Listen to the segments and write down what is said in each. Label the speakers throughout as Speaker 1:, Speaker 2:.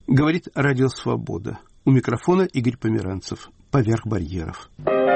Speaker 1: Говорит Радио Свобода. У микрофона Игорь Померанцев. Поверх барьеров.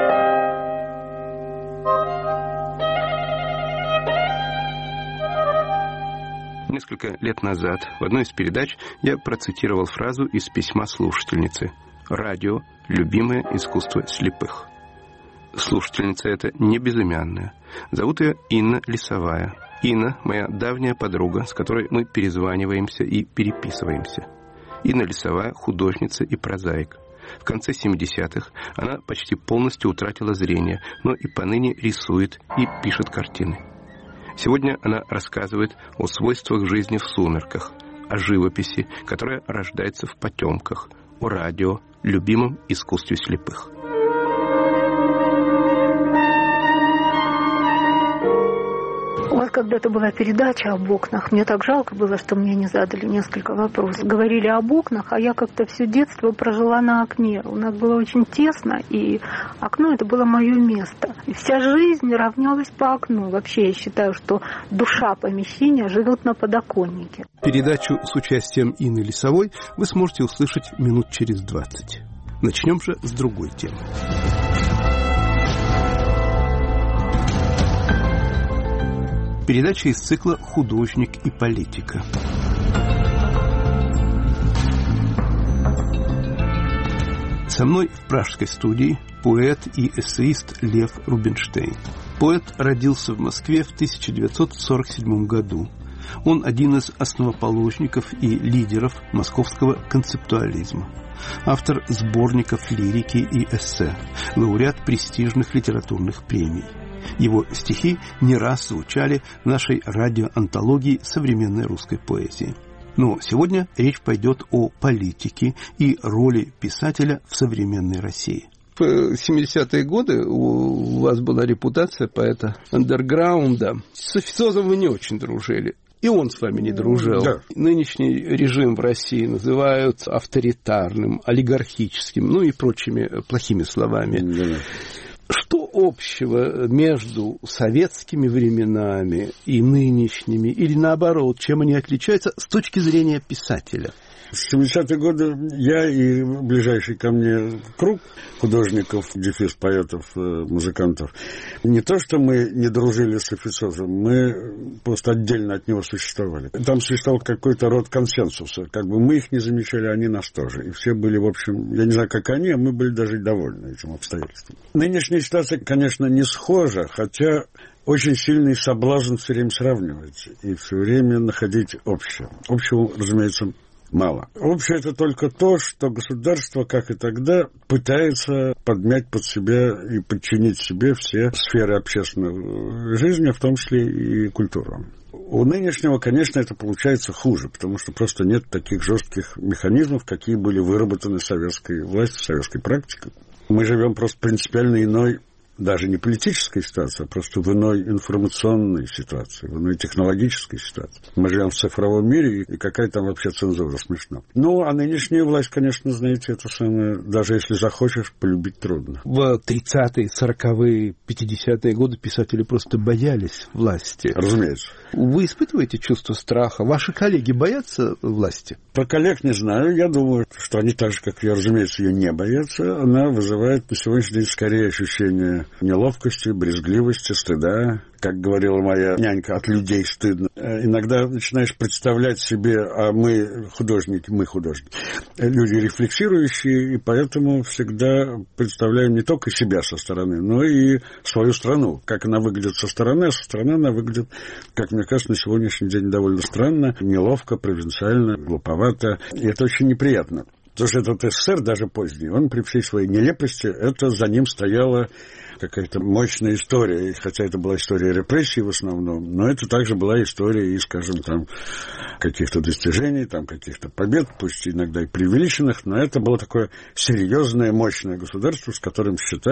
Speaker 1: Несколько лет назад в одной из передач я процитировал фразу из письма слушательницы. «Радио – любимое искусство слепых». Слушательница эта не безымянная. Зовут ее Инна Лисовая. Инна – моя давняя подруга, с которой мы перезваниваемся и переписываемся. Инна Лисовая – художница и прозаик. В конце 70-х она почти полностью утратила зрение, но и поныне рисует и пишет картины. Сегодня она рассказывает о свойствах жизни в сумерках, о живописи, которая рождается в потемках, о радио, любимом искусстве слепых.
Speaker 2: У вас когда-то была передача об окнах. Мне так жалко было, что мне не задали несколько вопросов. Говорили об окнах, а я как-то все детство прожила на окне. У нас было очень тесно, и окно — это было мое место. И вся жизнь равнялась по окну. Вообще, я считаю, что душа помещения живет на подоконнике.
Speaker 1: Передачу с участием Инны Лисовой вы сможете услышать минут через 20. Начнем же с другой темы. Передача из цикла «Художник и политика». Со мной в пражской студии поэт и эссеист Лев Рубинштейн. Поэт родился в Москве в 1947 году. Он один из основоположников и лидеров московского концептуализма. Автор сборников лирики и эссе, лауреат престижных литературных премий. Его стихи не раз звучали в нашей радиоантологии современной русской поэзии. Но сегодня речь пойдет о политике и роли писателя в современной России. В 70-е годы у вас была репутация поэта андерграунда. С официозом вы не очень дружили. И он с вами не дружил. Да. Нынешний режим в России называют авторитарным, олигархическим, ну и прочими плохими словами. Да. Что общего между советскими временами и нынешними, или наоборот, чем они отличаются с точки зрения писателя?
Speaker 3: В 70-е годы я и ближайший ко мне круг художников, дефис поэтов, музыкантов, не то, что мы не дружили с официозом, мы просто отдельно от него существовали. Там существовал какой-то род консенсуса. Как бы мы их не замечали, они нас тоже. И все были, в общем, я не знаю, как они, а мы были даже довольны этим обстоятельством. Нынешняя ситуация, конечно, не схожа, хотя очень сильный соблазн все время сравнивать и все время находить общее. Общего, разумеется, мало. Общее — это только то, что государство, как и тогда, пытается подмять под себя и подчинить себе все сферы общественной жизни, в том числе и культуру. У нынешнего, конечно, это получается хуже, потому что просто нет таких жестких механизмов, какие были выработаны советской властью, советской практикой. Мы живем просто принципиально иной, даже не политической ситуации, а просто в иной информационной ситуации, в иной технологической ситуации. Мы живем в цифровом мире, и какая там вообще цензура, смешно. Ну, а нынешняя власть, конечно, знаете, это самое, даже если захочешь, полюбить трудно.
Speaker 1: В 30-е, 40-е, 50-е годы писатели просто боялись власти.
Speaker 3: Разумеется.
Speaker 1: Вы испытываете чувство страха? Ваши коллеги боятся власти?
Speaker 3: Про коллег не знаю. Я думаю, что они так же, как я, разумеется, ее не боятся. Она вызывает на сегодняшний день скорее ощущение неловкости, брезгливости, стыда. Как говорила моя нянька, от людей стыдно. Иногда начинаешь представлять себе, а мы художники, люди рефлексирующие, и поэтому всегда представляем не только себя со стороны, но и свою страну. Как она выглядит со стороны, а со стороны она выглядит, как мне кажется, на сегодняшний день довольно странно, неловко, провинциально, глуповато, и это очень неприятно. Потому что этот СССР, даже поздний, он при всей своей нелепости, это за ним стояла какая-то мощная история, хотя это была история репрессий в основном, но это также была история и, скажем, там, каких-то достижений, там, каких-то побед, пусть иногда и преувеличенных, но это было такое серьезное, мощное государство, с которым считались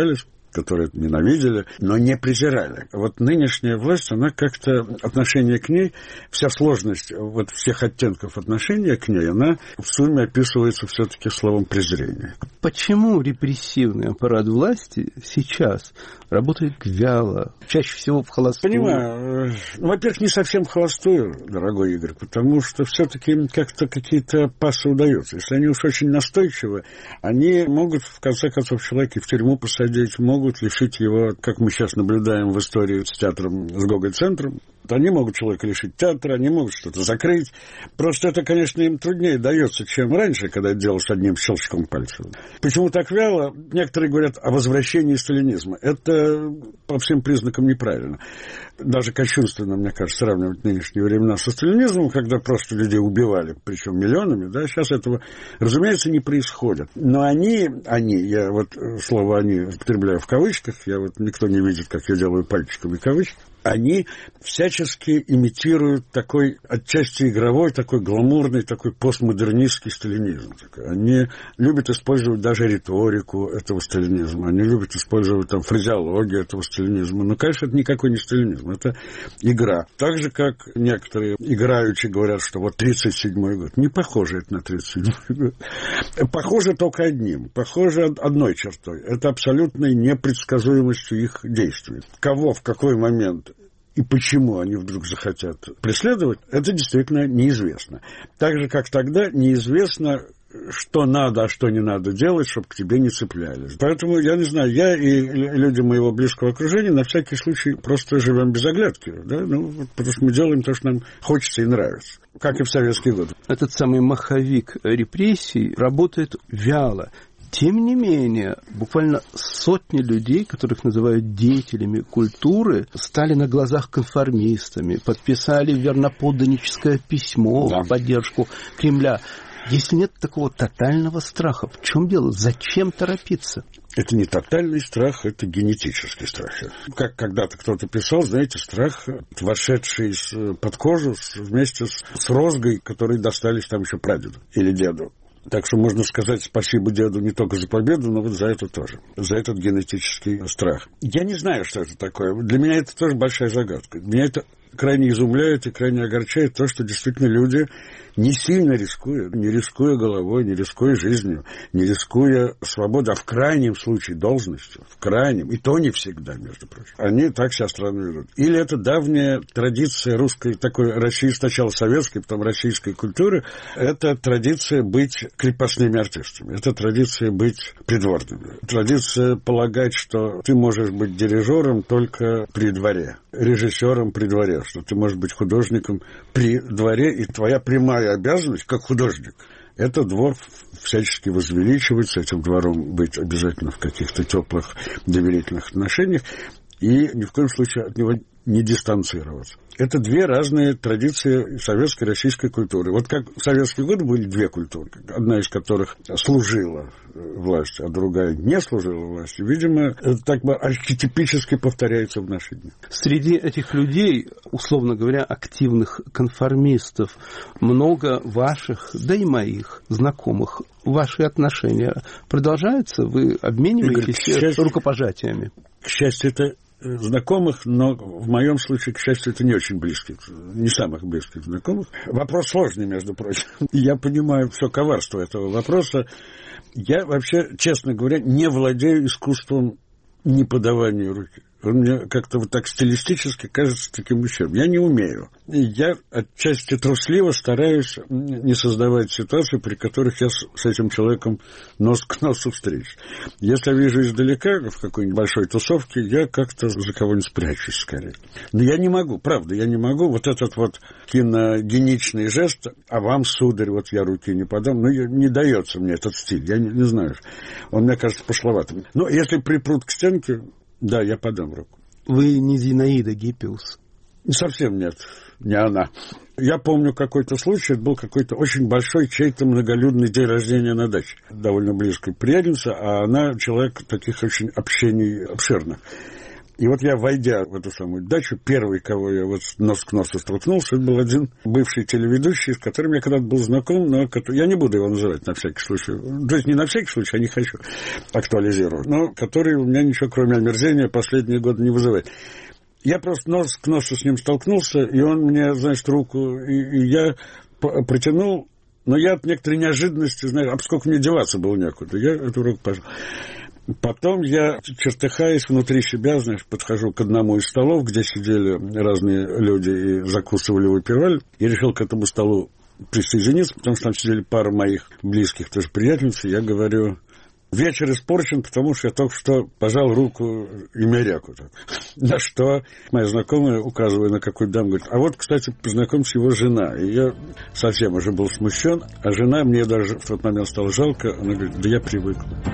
Speaker 3: которые ненавидели, но не презирали. Вот нынешняя власть, она как-то, отношение к ней, вся сложность вот всех оттенков отношения к ней, она в сумме описывается все-таки словом презрения.
Speaker 1: Почему репрессивный аппарат власти сейчас работает вяло, чаще всего в холостую?
Speaker 3: Понимаю. Во-первых, не совсем в холостую, дорогой Игорь, потому что все-таки как-то какие-то пассы удаются. Если они уж очень настойчивы, они могут, в конце концов, человека в тюрьму посадить, могут лишить его, как мы сейчас наблюдаем в истории с театром, с Гоголь-центром. Они могут человека лишить театра, они могут что-то закрыть. Просто это, конечно, им труднее дается, чем раньше, когда это делалось одним щелчком пальца. Почему так вяло? Некоторые говорят о возвращении сталинизма. Это по всем признакам неправильно. Даже кощунственно, мне кажется, сравнивать нынешние времена со сталинизмом, когда просто людей убивали, причем миллионами. Да? Сейчас этого, разумеется, не происходит. Но они, я вот слово «они» употребляю в кавычках, никто не видит, как я делаю пальчиками кавычки, они всячески имитируют такой отчасти игровой, такой гламурный, такой постмодернистский сталинизм. Они любят использовать даже риторику этого сталинизма, они любят использовать там фразеологию этого сталинизма. Но, конечно, это никакой не сталинизм, это игра. Так же, как некоторые играючи говорят, что вот 37-й год. Не похоже это на 37-й год. Похоже только одной чертой. Это абсолютной непредсказуемостью их действий. Кого в какой момент и почему они вдруг захотят преследовать, это действительно неизвестно. Так же, как тогда неизвестно, что надо, а что не надо делать, чтобы к тебе не цеплялись. Поэтому, я не знаю, я и люди моего близкого окружения на всякий случай просто живем без оглядки. Да? Потому что мы делаем то, что нам хочется и нравится. Как и в советские годы.
Speaker 1: Этот самый маховик репрессий работает вяло. Тем не менее, буквально сотни людей, которых называют деятелями культуры, стали на глазах конформистами, подписали верноподданническое письмо в поддержку Кремля. Если нет такого тотального страха, в чем дело? Зачем торопиться?
Speaker 3: Это не тотальный страх, это генетический страх. Как когда-то кто-то писал, знаете, страх, вошедший под кожу вместе с розгой, которые достались там еще прадеду или деду. Так что можно сказать спасибо деду не только за победу, но вот за это тоже. За этот генетический страх. Я не знаю, что это такое. Для меня это тоже большая загадка. Меня это крайне изумляет и крайне огорчает то, что действительно люди, не сильно рискуя, не рискуя головой, не рискуя жизнью, не рискуя свободой, а в крайнем случае должностью, в крайнем, и то не всегда, между прочим, они так себя страну ведут. Или это давняя традиция русской, такой сначала советской, потом российской культуры, это традиция быть крепостными артистами, это традиция быть придворными, традиция полагать, что ты можешь быть дирижером только при дворе, режиссером при дворе, что ты можешь быть художником при дворе, и твоя прямая обязанность, как художник, это двор всячески возвеличивать, с этим двором быть обязательно в каких-то теплых, доверительных отношениях, и ни в коем случае от него не дистанцироваться. Это две разные традиции советской и российской культуры. Вот как в советские годы были две культуры, одна из которых служила власти, а другая не служила власти. Видимо, это так бы архетипически повторяется в наши дни.
Speaker 1: Среди этих людей, условно говоря, активных конформистов, много ваших, да и моих знакомых. Ваши отношения продолжаются? Вы обмениваетесь рукопожатиями?
Speaker 3: К счастью, это знакомых, но в моем случае, к счастью, это не очень близких, не самых близких знакомых. Вопрос сложный, между прочим. Я понимаю все коварство этого вопроса. Я вообще, честно говоря, не владею искусством неподавания руки. Он мне как-то вот так стилистически кажется таким ущербным. Я не умею. И я отчасти трусливо стараюсь не создавать ситуации, при которых я с этим человеком нос к носу встречусь. Если я вижу издалека, в какой-нибудь большой тусовке, я как-то за кого-нибудь спрячусь скорее. Но я не могу, правда, я не могу. Вот этот вот киногеничный жест, а вам, сударь, вот я руки не подам, не дается мне этот стиль. Я не знаю. Он, мне кажется, пошловатым. Но если припрут к стенке, да, я подам руку.
Speaker 1: Вы не Зинаида Гиппиус?
Speaker 3: Совсем нет, не она. Я помню какой-то случай, это был какой-то очень большой чей-то многолюдный день рождения на даче, довольно близкой приятельницы, а она человек таких очень общений обширных. И вот я, войдя в эту самую дачу, первый, кого я вот нос к носу столкнулся, это был один бывший телеведущий, с которым я когда-то был знаком, но я не буду его называть на всякий случай. То есть не на всякий случай, я не хочу актуализировать, но который у меня ничего, кроме омерзения, последние годы не вызывает. Я просто нос к носу с ним столкнулся, и он мне, значит, руку, и я протянул, но я от некоторой неожиданности, знаешь, поскольку мне деваться было некуда, я эту руку пожал. Потом я, чертыхаясь внутри себя, знаешь, подхожу к одному из столов, где сидели разные люди и закусывали, выпивали, и решил к этому столу присоединиться, потому что там сидели пара моих близких тоже приятельниц, и я говорю: вечер испорчен, потому что я только что пожал руку Имяряку. На что моя знакомая, указывая на какую-то даму, говорит: а вот, кстати, познакомься, его жена. И я совсем уже был смущен, а жена, мне даже в тот момент стало жалко, она говорит: да я привык.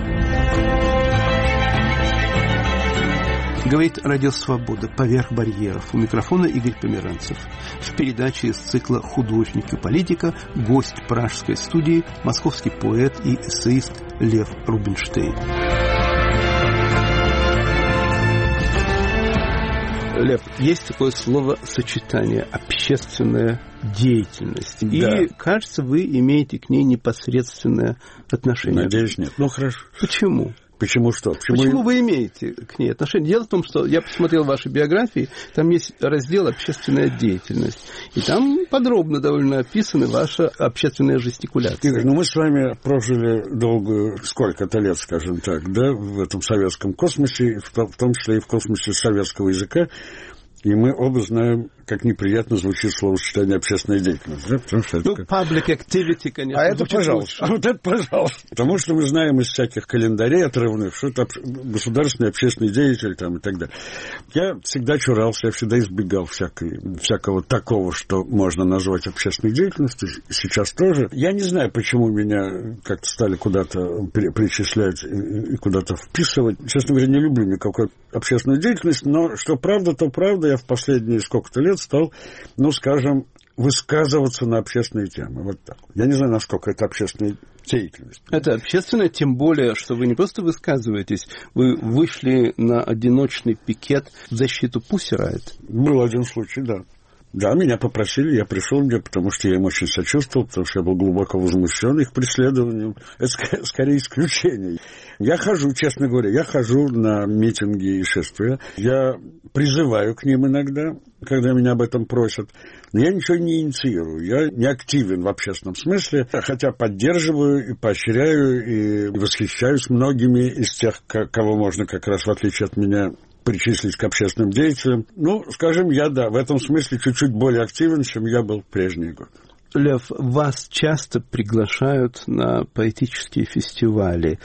Speaker 1: Говорит «Радио Свобода. Поверх барьеров». У микрофона Игорь Померанцев. В передаче из цикла «Художник и политика» гость пражской студии, московский поэт и эссеист Лев Рубинштейн. Лев, есть такое словосочетание «общественная деятельность». Да. И, кажется, вы имеете к ней непосредственное отношение.
Speaker 3: Надеюсь, нет. Ну, хорошо.
Speaker 1: Почему?
Speaker 3: Почему что?
Speaker 1: Почему вы имеете к ней отношение? Дело в том, что я посмотрел ваши биографии, там есть раздел «Общественная деятельность», и там подробно довольно описана ваша общественная жестикуляция.
Speaker 3: Игорь, мы с вами прожили долгую, сколько-то лет, скажем так, да, в этом советском космосе, в том числе и в космосе советского языка. И мы оба знаем, как неприятно звучит словосочетание «общественная деятельность». Да? Потому что это
Speaker 1: public activity, конечно.
Speaker 3: А это пожалуйста. А вот это пожалуйста. Потому что мы знаем из всяких календарей отрывных, что это государственный общественный деятель там, и так далее. Я всегда чурался, я всегда избегал всякого такого, что можно назвать общественной деятельностью. Сейчас тоже. Я не знаю, почему меня как-то стали куда-то причислять и куда-то вписывать. Честно говоря, не люблю никакой общественную деятельность, но что правда, то правда. Я в последние сколько-то лет стал, ну, скажем, высказываться на общественные темы. Вот так. Я не знаю, насколько это общественная деятельность.
Speaker 1: Это общественное, тем более, что вы не просто высказываетесь, вы вышли на одиночный пикет в защиту Pussy Riot.
Speaker 3: Был один случай, да. Да, меня попросили, я пришел мне, потому что я им очень сочувствовал, потому что я был глубоко возмущен их преследованием. Это скорее исключение. Я хожу, честно говоря, на митинги и шествия. Я призываю к ним иногда, когда меня об этом просят. Но я ничего не инициирую. Я не активен в общественном смысле, хотя поддерживаю и поощряю, и восхищаюсь многими из тех, кого можно как раз, в отличие от меня, причислить к общественным деятелям. Ну, скажем, я, да, в этом смысле чуть-чуть более активен, чем я был в прежние годы.
Speaker 1: Лев, вас часто приглашают на поэтические фестивали.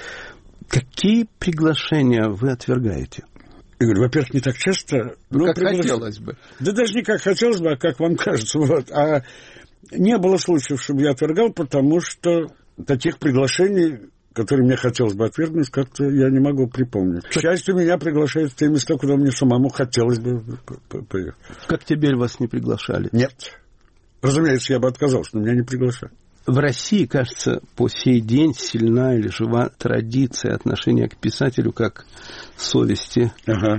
Speaker 1: Какие приглашения вы отвергаете?
Speaker 3: Игорь, во-первых, не так часто.
Speaker 1: Как хотелось бы.
Speaker 3: Да даже не как хотелось бы, а как вам кажется. Вот. А не было случаев, чтобы я отвергал, потому что таких приглашений, которые мне хотелось бы отвергнуть, как-то я не могу припомнить. К счастью, меня приглашают в те места, куда мне самому хотелось бы поехать.
Speaker 1: Как теперь вас не приглашали?
Speaker 3: Нет. Разумеется, я бы отказался, но меня не приглашали.
Speaker 1: В России, кажется, по сей день сильна или жива традиция отношения к писателю как совести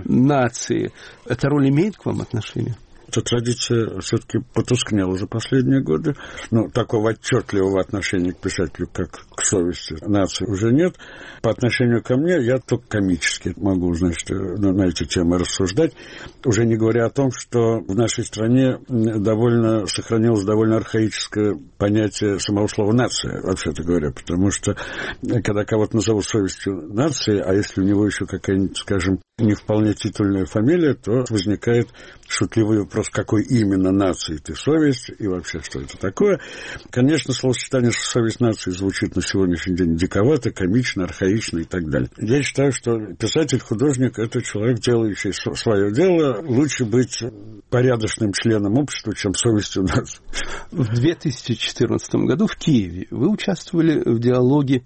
Speaker 1: нации. Эта роль имеет к вам отношение?
Speaker 3: Эта традиция все-таки потускнела за последние годы. Но такого отчетливого отношения к писателю, как к совести нации, уже нет. По отношению ко мне я только комически могу, значит, на эти темы рассуждать. Уже не говоря о том, что в нашей стране сохранилось довольно архаическое понятие самого слова «нация», вообще-то говоря. Потому что, когда кого-то назовут совестью нации, а если у него еще какая-нибудь, скажем, не вполне титульная фамилия, то возникает шутливый вопрос, какой именно нации ты совесть и вообще что это такое. Конечно, словосочетание «совесть нации» звучит на сегодняшний день диковато, комично, архаично и так далее. Я считаю, что писатель, художник – это человек, делающий свое дело. Лучше быть порядочным членом общества, чем совестью нации.
Speaker 1: В 2014 году в Киеве вы участвовали в диалоге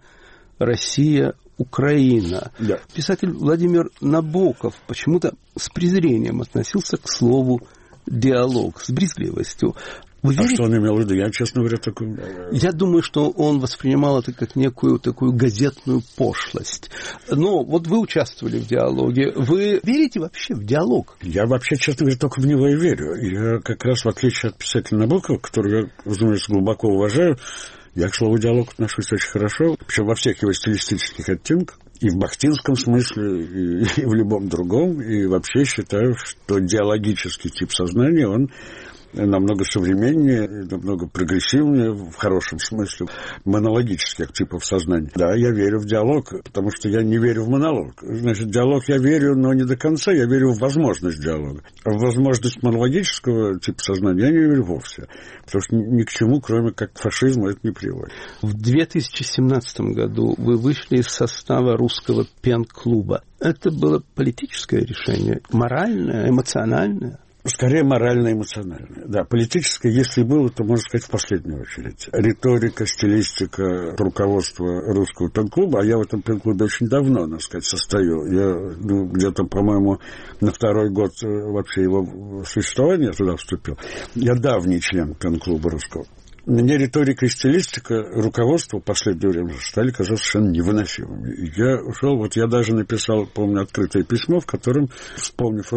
Speaker 1: «Россия-Украина».
Speaker 3: Да.
Speaker 1: Писатель Владимир Набоков почему-то с презрением относился к слову «диалог», с брезгливостью.
Speaker 3: А что он имел в виду? Я, честно говоря, такой...
Speaker 1: Я думаю, что он воспринимал это как некую такую газетную пошлость. Но вот вы участвовали в диалоге. Вы верите вообще в диалог?
Speaker 3: Я вообще, честно говоря, только в него и верю. Я как раз, в отличие от писателя Набокова, которого я, разумеется, глубоко уважаю, я к слову диалог отношусь очень хорошо, причем во всех его стилистических оттенках. И в бахтинском смысле, и в любом другом. И вообще считаю, что диалогический тип сознания, он намного современнее, намного прогрессивнее, в хорошем смысле, монологических типов сознания. Да, я верю в диалог, потому что я не верю в монолог. Значит, диалог я верю, но не до конца, я верю в возможность диалога. А в возможность монологического типа сознания я не верю вовсе, потому что ни к чему, кроме как к фашизму, это не приводит.
Speaker 1: В 2017 году вы вышли из состава русского пен-клуба. Это было политическое решение, моральное, эмоциональное?
Speaker 3: Скорее морально-эмоциональное. Да, политическое, если было, то, можно сказать, в последнюю очередь. Риторика, стилистика руководства русского пен-клуба, а я в этом пен-клубе очень давно, так сказать, состою. Я где-то, по-моему, на второй год вообще его существования туда вступил. Я давний член пен-клуба русского. Мне риторика и стилистика руководства в последнее время стали казаться совершенно невыносимыми. И я ушел, вот я даже написал, помню, открытое письмо, в котором, вспомнив,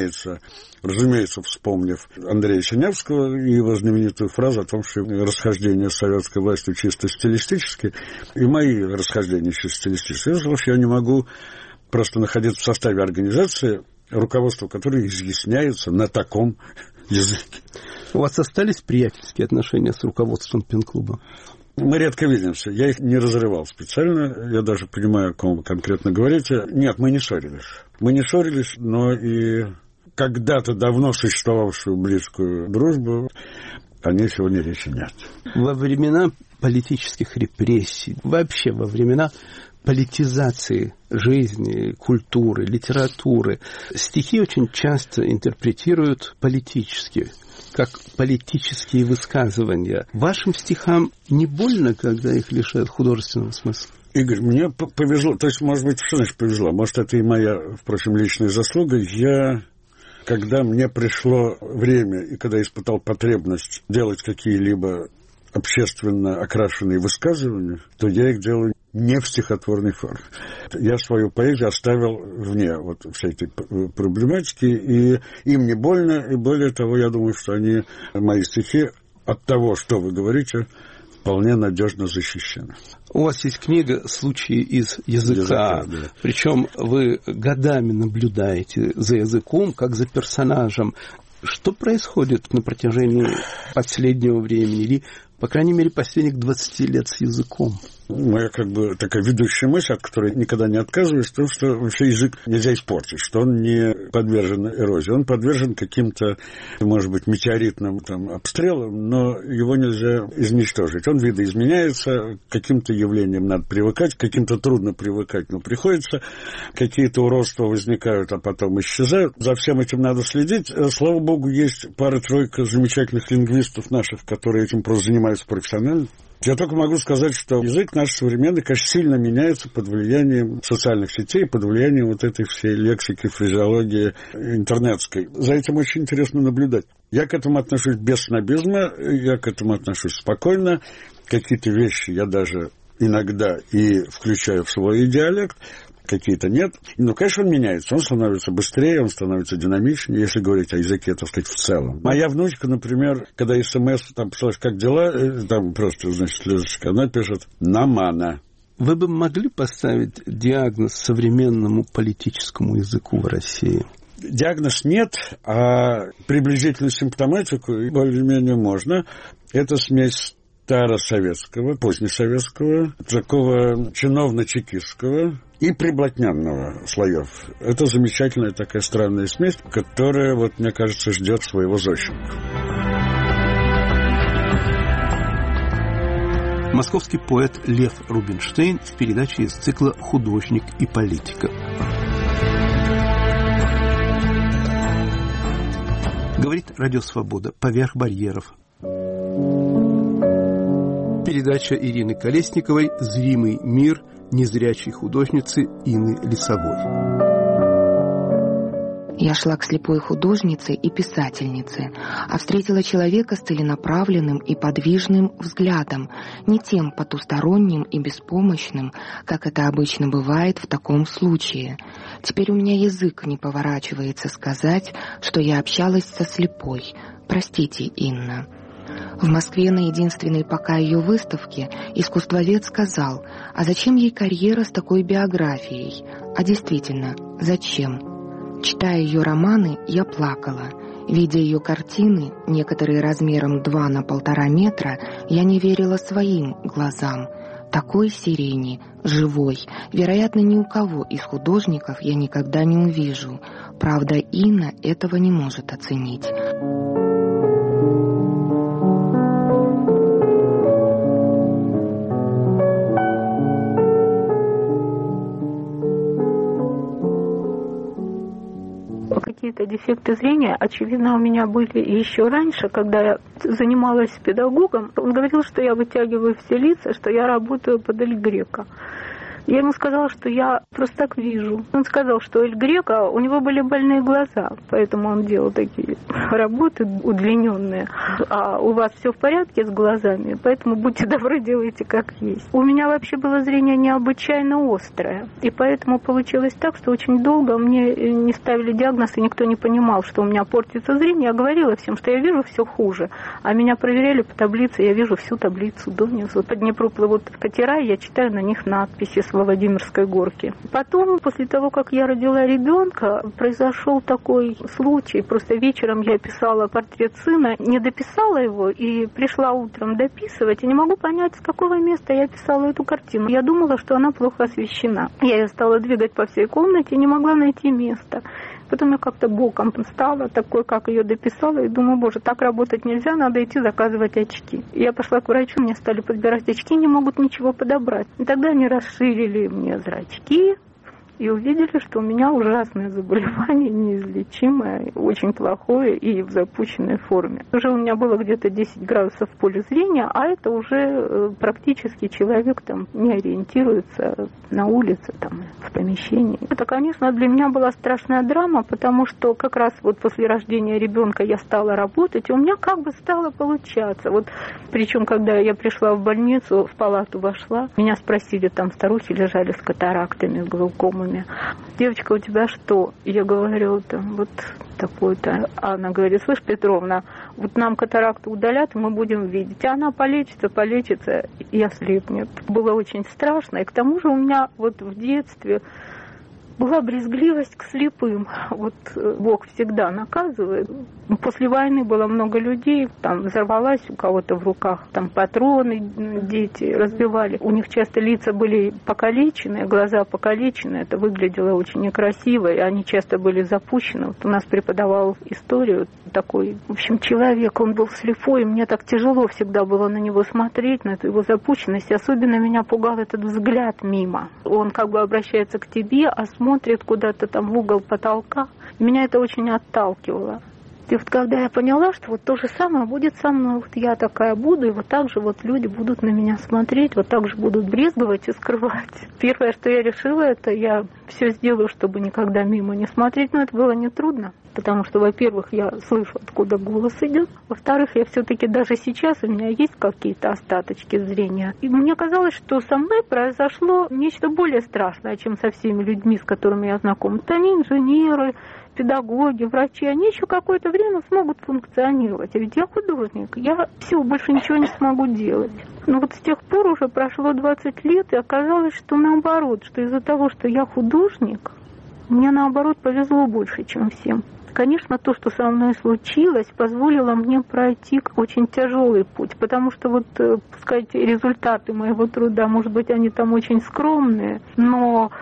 Speaker 3: разумеется, вспомнив Андрея Синявского и его знаменитую фразу о том, что расхождения с советской властью чисто стилистические, и мои расхождения чисто стилистические, я сказал, что я не могу просто находиться в составе организации, руководство которой изъясняется на таком языке.
Speaker 1: У вас остались приятельские отношения с руководством пен-клуба?
Speaker 3: Мы редко видимся. Я их не разрывал специально. Я даже понимаю, о ком вы конкретно говорите. Нет, мы не ссорились. Мы не ссорились, но и когда-то давно существовавшую близкую дружбу о ней сегодня речи нет.
Speaker 1: Во времена политических репрессий, вообще во времена политизации жизни, культуры, литературы, стихи очень часто интерпретируют политически, как политические высказывания. Вашим стихам не больно, когда их лишают художественного смысла?
Speaker 3: Игорь, мне повезло, то есть, может быть, что значит повезло? Может, это и моя, впрочем, личная заслуга. Когда мне пришло время, и когда я испытал потребность делать какие-либо общественно окрашенные высказывания, то я их делаю не в стихотворной форме. Я свою поэзию оставил вне вот всей этой проблематики, и им не больно, и более того, я думаю, что они, мои стихи, от того, что вы говорите, вполне надежно защищены.
Speaker 1: У вас есть книга «Случаи из языка», да. Причем вы годами наблюдаете за языком, как за персонажем. Что происходит на протяжении последнего времени, или, по крайней мере, последних 20 лет с языком?
Speaker 3: Моя такая ведущая мысль, от которой никогда не отказываюсь, в том, что вообще язык нельзя испортить, что он не подвержен эрозии. Он подвержен каким-то, может быть, метеоритным обстрелам, но его нельзя изничтожить. Он видоизменяется, к каким-то явлениям надо привыкать, к каким-то трудно привыкать, но приходится. Какие-то уродства возникают, а потом исчезают. За всем этим надо следить. Слава богу, есть пара-тройка замечательных лингвистов наших, которые этим просто занимаются профессионально. Я только могу сказать, что язык наш современный, конечно, сильно меняется под влиянием социальных сетей, под влиянием вот этой всей лексики, фразеологии интернетской. За этим очень интересно наблюдать. Я к этому отношусь без снобизма, я к этому отношусь спокойно. Какие-то вещи я даже иногда и включаю в свой диалект, какие-то нет. Но, конечно, он меняется. Он становится быстрее, он становится динамичнее, если говорить о языке, так сказать, в целом. Моя внучка, например, когда смс, писалось, как дела, там просто, значит, лежечка, она пишет «намана».
Speaker 1: Вы бы могли поставить диагноз современному политическому языку в России?
Speaker 3: Диагноз нет, а приблизительную симптоматику более-менее можно. Это смесь старосоветского, позднесоветского, такого чиновно-чекистского и приблотнянного слоев. Это замечательная такая странная смесь, которая, мне кажется, ждет своего зодчинка.
Speaker 1: Московский поэт Лев Рубинштейн в передаче из цикла «Художник и политика». Говорит Радио Свобода. Поверх барьеров. Передача Ирины Колесниковой «Зримый мир» незрячей художницы Инны Лисовой.
Speaker 4: Я шла к слепой художнице и писательнице, а встретила человека с целенаправленным и подвижным взглядом, не тем потусторонним и беспомощным, как это обычно бывает в таком случае. Теперь у меня язык не поворачивается сказать, что я общалась со слепой. Простите, Инна. В Москве на единственной пока ее выставке искусствовед сказал, а зачем ей карьера с такой биографией? А действительно, зачем? Читая ее романы, я плакала. Видя ее картины, некоторые размером 2 на 1,5 метра, я не верила своим глазам. Такой сирени, живой, вероятно, ни у кого из художников я никогда не увижу. Правда, Инна этого не может оценить.
Speaker 2: Какие-то дефекты зрения, очевидно, у меня были и еще раньше, когда я занималась с педагогом. Он говорил, что я вытягиваю все лица, что я работаю под Эль Греко. Я ему сказала, что я просто так вижу. Он сказал, что Эль Греко, у него были больные глаза, поэтому он делал такие работы удлиненные. А у вас все в порядке с глазами, поэтому будьте добры, делайте как есть. У меня вообще было зрение необычайно острое, и поэтому получилось так, что очень долго мне не ставили диагноз, и никто не понимал, что у меня портится зрение. Я говорила всем, что я вижу все хуже, а меня проверяли по таблице, я вижу всю таблицу донизу. По Днепру плывут катера, и я читаю на них надписи с Владимирской горки. Потом, после того, как я родила ребенка, произошел такой случай. Просто вечером я писала портрет сына, не дописала его и пришла утром дописывать. И не могу понять, с какого места я писала эту картину. Я думала, что она плохо освещена. Я ее стала двигать по всей комнате и не могла найти место. Потом я как-то боком стала, такой, как ее дописала, и думаю, боже, так работать нельзя, надо идти заказывать очки. Я пошла к врачу, мне стали подбирать очки, не могут ничего подобрать. И тогда они расширили мне зрачки и увидели, что у меня ужасное заболевание, неизлечимое, очень плохое и в запущенной форме. Уже у меня было где-то 10 градусов в поле зрения, а это уже практически человек там не ориентируется на улице, там, в помещении. Это, конечно, для меня была страшная драма, потому что как раз вот после рождения ребенка я стала работать, и у меня как бы стало получаться. Вот, причем, когда я пришла в больницу, в палату вошла, меня спросили, там старухи лежали с катарактами, с глаукомами. Девочка, у тебя что? Я говорю, там вот такое-то. А она говорит, слышь, Петровна, вот нам катаракту удалят, и мы будем видеть. А она полечится, и ослепнет. Было очень страшно. И к тому же у меня вот в детстве была брезгливость к слепым. Вот Бог всегда наказывает. После войны было много людей, там взорвалась у кого-то в руках, там патроны дети разбивали. У них часто лица были покалечены, глаза покалечены, это выглядело очень некрасиво, и они часто были запущены. Вот у нас преподавал историю такой, в общем, человек, он был слепой, и мне так тяжело всегда было на него смотреть, на эту его запущенность. Особенно меня пугал этот взгляд мимо. Он как бы обращается к тебе, а смотрит куда-то там в угол потолка. Меня это очень отталкивало. И вот когда я поняла, что вот то же самое будет со мной, вот я такая буду, и вот так же вот люди будут на меня смотреть, вот так же будут брезговать и скрывать. Первое, что я решила, это я все сделаю, чтобы никогда мимо не смотреть, но это было нетрудно. Потому что, во-первых, я слышу, откуда голос идет. Во-вторых, я все-таки даже сейчас, у меня есть какие-то остаточки зрения. И мне казалось, что со мной произошло нечто более страшное, чем со всеми людьми, с которыми я знакома. Это они инженеры, педагоги, врачи, они еще какое-то время смогут функционировать. А ведь я художник, я все, больше ничего не смогу делать. Но вот с тех пор уже прошло 20 лет, и оказалось, что наоборот, что из-за того, что я художник, мне наоборот повезло больше, чем всем. Конечно, то, что со мной случилось, позволило мне пройти очень тяжелый путь, потому что вот, пускай результаты моего труда, может быть, они там очень скромные, но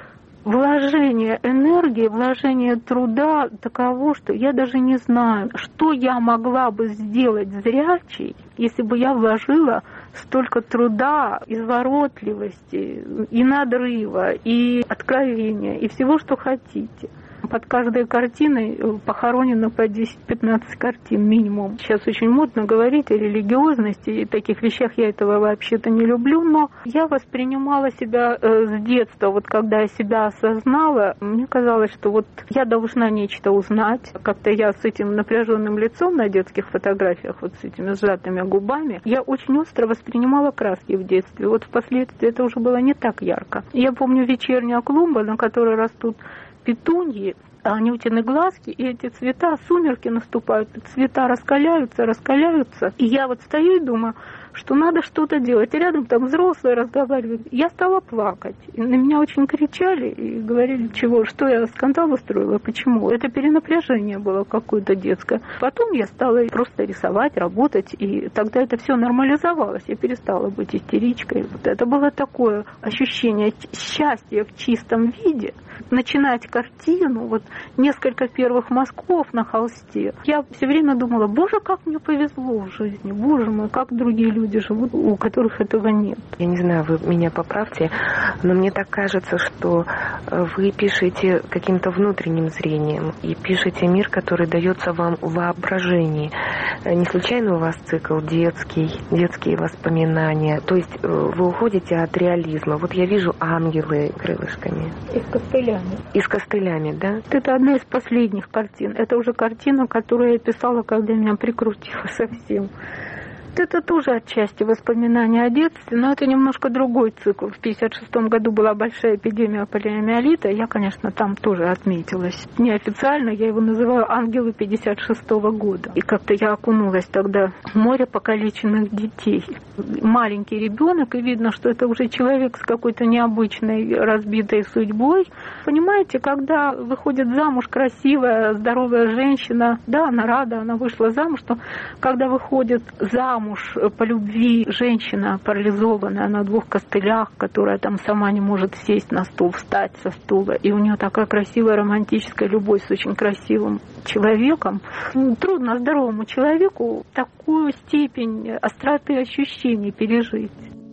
Speaker 2: вложение энергии, вложение труда таково, что я даже не знаю, что я могла бы сделать зрячей, если бы я вложила столько труда, изворотливости, и надрыва, и откровения, и всего, что хотите. под каждой картиной похоронено по 10-15 картин минимум. Сейчас очень модно говорить о религиозности, и таких вещах я этого вообще-то не люблю, но я воспринимала себя с детства, вот когда я себя осознала, мне казалось, что вот я должна нечто узнать. Как-то я с этим напряженным лицом на детских фотографиях, вот с этими сжатыми губами, я очень остро воспринимала краски в детстве. Вот впоследствии это уже было не так ярко. Я помню вечерняя клумба, на которой растут петуньи, анютины глазки, и эти цвета, сумерки наступают, цвета раскаляются. И я вот стою и думаю, что надо что-то делать. И рядом там взрослые разговаривают. Я стала плакать. И на меня очень кричали и говорили, что я скандал устроила, почему. Это перенапряжение было какое-то детское. Потом я стала просто рисовать, работать, и тогда это все нормализовалось. Я перестала быть истеричкой. Вот это было такое ощущение счастья в чистом виде. Начинать картину, вот несколько первых мазков на холсте. Я все время думала, боже, как мне повезло в жизни, боже мой, как другие люди живут, у которых этого нет.
Speaker 4: Я не знаю, вы меня поправьте, но мне так кажется, что вы пишете каким-то внутренним зрением и пишете мир, который дается вам в воображении. Не случайно у вас цикл детские воспоминания, то есть вы уходите от реализма. Вот я вижу ангелы крылышками. И с костылями, да?
Speaker 2: Это одна из последних картин. Это уже картина, которую я писала, когда меня прикрутило совсем. Это тоже отчасти воспоминания о детстве, но это немножко другой цикл. В 1956 году была большая эпидемия полиомиелита. Я, конечно, там тоже отметилась. Неофициально я его называю «Ангелы 1956 года». И как-то я окунулась тогда в море покалеченных детей. Маленький ребенок, и видно, что это уже человек с какой-то необычной разбитой судьбой. Понимаете, когда выходит замуж красивая, здоровая женщина, да, она рада, она вышла замуж, но когда выходит замуж по любви женщина парализованная на 2 костылях, которая там сама не может сесть на стул, встать со стула, и у нее такая красивая романтическая любовь с очень красивым человеком. Трудно здоровому человеку такую степень остроты ощущений пережить.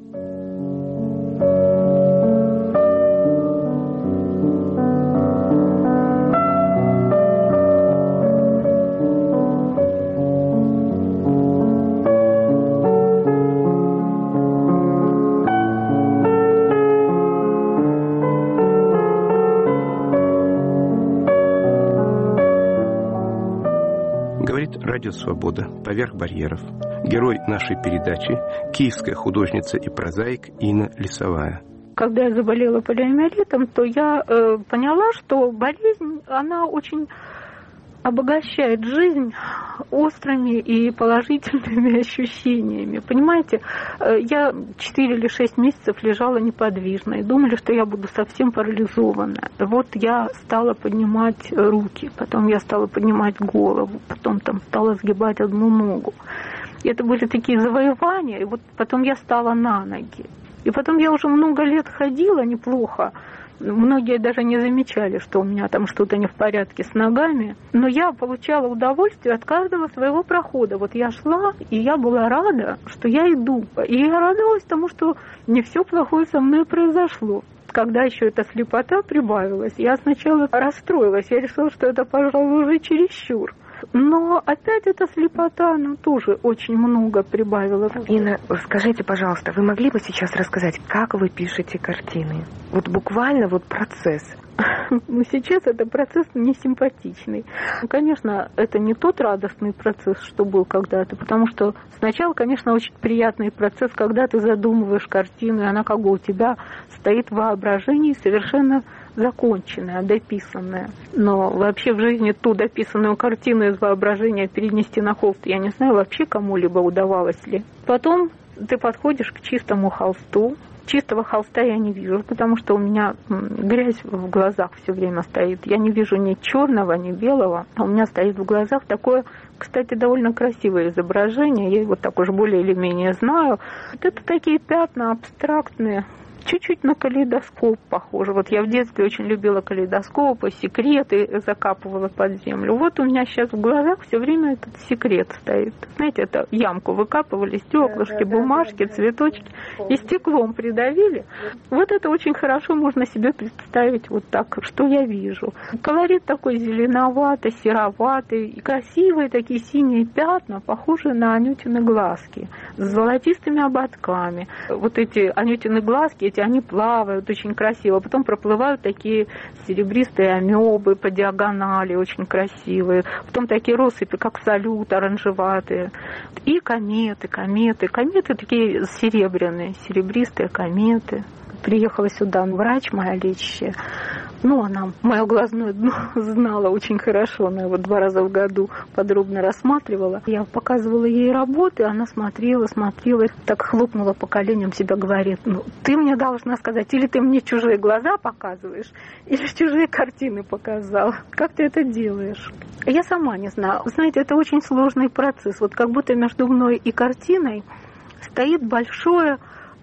Speaker 1: Радио «Свобода. Поверх барьеров». Герой нашей передачи – киевская художница и прозаик Инна Лисовая.
Speaker 2: Когда я заболела полиомиелитом, то я поняла, что болезнь, она очень обогащает жизнь острыми и положительными ощущениями. Понимаете, я 4 или 6 месяцев лежала неподвижно и думали, что я буду совсем парализована. Вот я стала поднимать руки, потом я стала поднимать голову, потом там стала сгибать одну ногу. И это были такие завоевания, и вот потом я стала на ноги. И потом я уже много лет ходила неплохо. Многие даже не замечали, что у меня там что-то не в порядке с ногами. Но я получала удовольствие от каждого своего прохода. Вот я шла, и я была рада, что я иду. И я радовалась тому, что не все плохое со мной произошло. Когда еще эта слепота прибавилась, я сначала расстроилась. Я решила, что это, пожалуй, уже чересчур. Но опять эта слепота, она тоже очень много прибавила.
Speaker 4: Инна, скажите, пожалуйста, вы могли бы сейчас рассказать, как вы пишете картины? Вот буквально вот процесс.
Speaker 2: Но сейчас это процесс несимпатичный. Конечно, это не тот радостный процесс, что был когда-то, потому что сначала, конечно, очень приятный процесс, когда ты задумываешь картину, и она как бы у тебя стоит в воображении совершенно законченная, дописанная. Но вообще в жизни ту дописанную картину из воображения перенести на холст, я не знаю, вообще кому-либо удавалось ли. Потом ты подходишь к чистому холсту. Чистого холста я не вижу, потому что у меня грязь в глазах все время стоит. Я не вижу ни черного, ни белого. А у меня стоит в глазах такое, кстати, довольно красивое изображение. Я его так уж более или менее знаю. Вот это такие пятна абстрактные, чуть-чуть на калейдоскоп похоже. Вот я в детстве очень любила калейдоскопы, секреты закапывала под землю. Вот у меня сейчас в глазах все время этот секрет стоит. Знаете, это ямку выкапывали, стеклышки, бумажки, цветочки, и стеклом придавили. Вот это очень хорошо можно себе представить вот так, что я вижу. Колорит такой зеленоватый, сероватый, и красивые такие синие пятна, похожие на анютины глазки, с золотистыми ободками. Вот эти анютины глазки, они плавают очень красиво, потом проплывают такие серебристые амебы по диагонали, очень красивые, потом такие россыпи, как салют, оранжеватые, и кометы такие серебряные, серебристые кометы. Приехала сюда врач, моя лечащая. Она мое глазное дно знала очень хорошо. Она его 2 раза в году подробно рассматривала. Я показывала ей работы, она смотрела, так хлопнула по коленям себя, говорит: ты мне должна сказать, или ты мне чужие глаза показываешь, или чужие картины показал. Как ты это делаешь? Я сама не знаю. Знаете, это очень сложный процесс. Вот как будто между мной и картиной стоит большое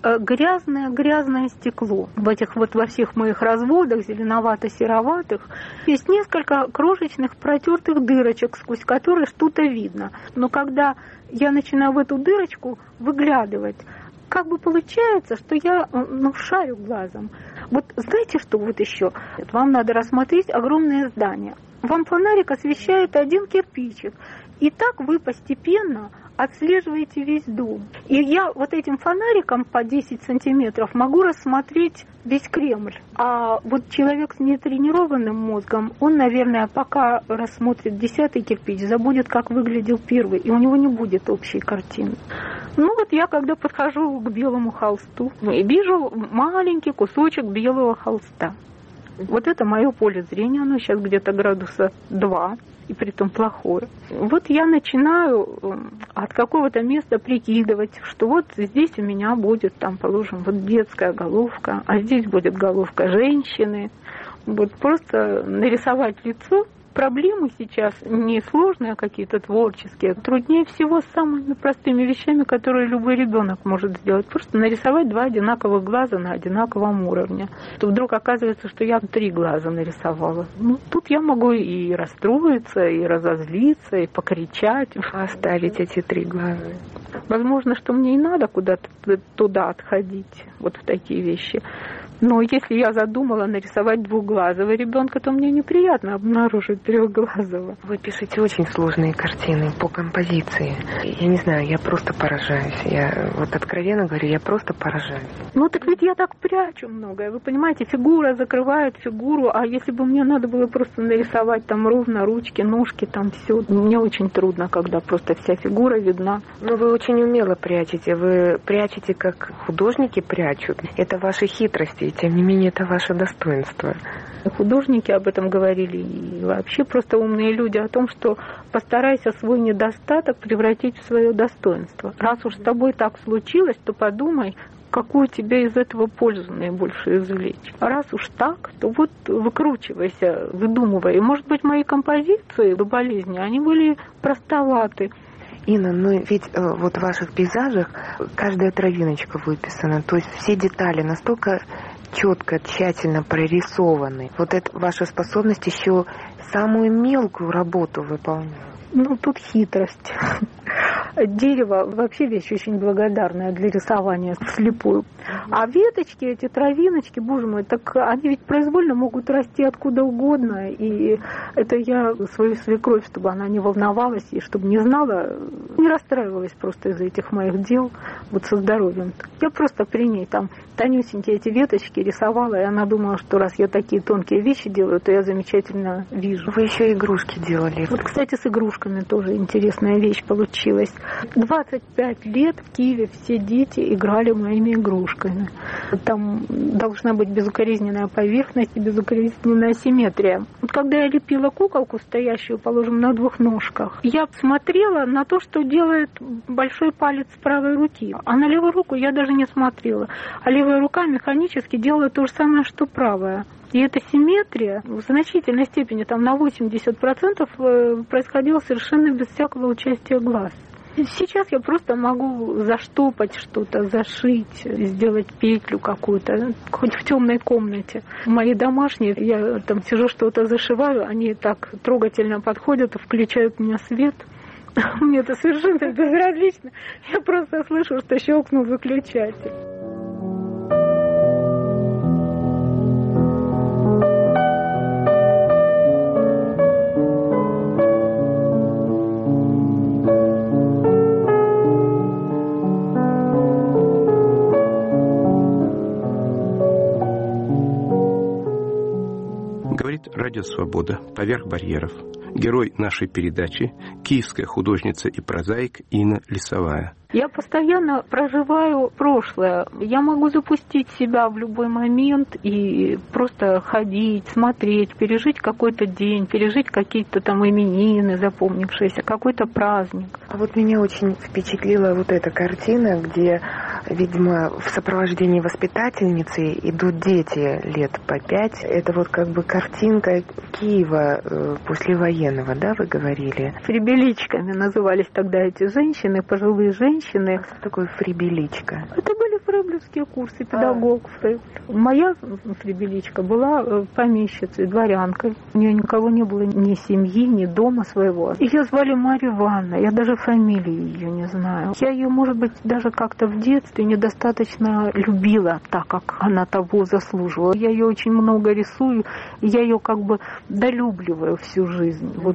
Speaker 2: грязное стекло. Во всех моих разводах, зеленовато-сероватых, есть несколько крошечных протертых дырочек, сквозь которые что-то видно. Но когда я начинаю в эту дырочку выглядывать, как бы получается, что я шарю глазом. Вот знаете, что вот еще? Вам надо рассмотреть огромное здание. Вам фонарик освещает один кирпичик. И так вы постепенно отслеживаете весь дом. И я вот этим фонариком по 10 сантиметров могу рассмотреть весь Кремль. А вот человек с нетренированным мозгом, он, наверное, пока рассмотрит 10-й кирпич, забудет, как выглядел первый, и у него не будет общей картины. Вот я, когда подхожу к белому холсту, и вижу маленький кусочек белого холста. Вот это мое поле зрения, оно сейчас где-то градуса 2. И притом плохое. Вот я начинаю от какого-то места прикидывать, что вот здесь у меня будет, положим, вот детская головка, а здесь будет головка женщины. Вот просто нарисовать лицо. Проблемы сейчас не сложные, а какие-то творческие. Труднее всего с самыми простыми вещами, которые любой ребенок может сделать. Просто нарисовать 2 одинаковых глаза на одинаковом уровне. То вдруг оказывается, что я 3 глаза нарисовала. Тут я могу и расстроиться, и разозлиться, и покричать, оставить эти 3 глаза. Возможно, что мне и надо куда-то туда отходить, вот в такие вещи. Но если я задумала нарисовать 2-глазого ребенка, то мне неприятно обнаружить 3-глазого.
Speaker 4: Вы пишете очень сложные картины по композиции. Я не знаю, я просто поражаюсь. Я вот откровенно говорю, я просто поражаюсь.
Speaker 2: Так ведь я так прячу многое. Вы понимаете, фигура закрывает фигуру, а если бы мне надо было просто нарисовать ровно ручки, ножки, все, мне очень трудно, когда просто вся фигура видна.
Speaker 4: Вы очень умело прячете. Вы прячете, как художники прячут. Это ваши хитрости. И тем не менее, это ваше достоинство.
Speaker 2: Художники об этом говорили, и вообще просто умные люди, о том, что постарайся свой недостаток превратить в свое достоинство. Раз уж с тобой так случилось, то подумай, какую тебе из этого пользу наибольшую извлечь. А раз уж так, то вот выкручивайся, выдумывай. И, может быть, мои композиции до болезни, они были простоваты.
Speaker 4: Инна, ведь вот в ваших пейзажах каждая травиночка выписана, то есть все детали настолько четко, тщательно прорисованы. Вот это ваша способность еще самую мелкую работу выполнять.
Speaker 2: Тут хитрость. Дерево вообще вещь очень благодарная для рисования вслепую. А веточки, эти травиночки, боже мой, так они ведь произвольно могут расти откуда угодно. И это я свою свекровь, чтобы она не волновалась и чтобы не знала, не расстраивалась просто из-за этих моих дел вот со здоровьем. Я просто при ней тонюсенькие эти веточки рисовала, и она думала, что раз я такие тонкие вещи делаю, то я замечательно вижу.
Speaker 4: Вы еще игрушки делали.
Speaker 2: Вот, кстати, с игрушками тоже интересная вещь получилась. 25 лет в Киеве все дети играли моими игрушками. Там должна быть безукоризненная поверхность и безукоризненная симметрия. Вот когда я лепила куколку, стоящую, положим, на 2 ножках, я смотрела на то, что делает большой палец правой руки. А на левую руку я даже не смотрела. А левая рука механически делала то же самое, что правая. И эта симметрия в значительной степени, на 80%, происходила совершенно без всякого участия глаз. Сейчас я просто могу заштопать что-то, зашить, сделать петлю какую-то, хоть в темной комнате. Мои домашние, я там сижу, что-то зашиваю, они так трогательно подходят, включают мне свет. Мне это совершенно безразлично. Я просто слышу, что щелкнул выключатель.
Speaker 1: Говорит Радио Свобода. Поверх барьеров. Герой нашей передачи – киевская художница и прозаик Инна Лисовая.
Speaker 2: Я постоянно проживаю прошлое. Я могу запустить себя в любой момент и просто ходить, смотреть, пережить какой-то день, пережить какие-то там именины запомнившиеся, какой-то праздник.
Speaker 4: А вот меня очень впечатлила вот эта картина, где, видимо, в сопровождении воспитательницы идут дети лет по 5. Это вот как бы картинка Киева послевоенного, да, вы говорили?
Speaker 2: Фрибеличками назывались тогда эти женщины, пожилые женщины.
Speaker 4: Что такое фрибеличка?
Speaker 2: Это были фреблевские курсы педагогов. Моя фрибеличка была помещицей, дворянкой. У нее никого не было, ни семьи, ни дома своего. Ее звали Марья Ивановна. Я даже фамилии ее не знаю. Я ее, может быть, даже как-то в детстве недостаточно любила, так как она того заслуживала. Я ее очень много рисую, и я ее как бы долюбливаю всю жизнь. Вот.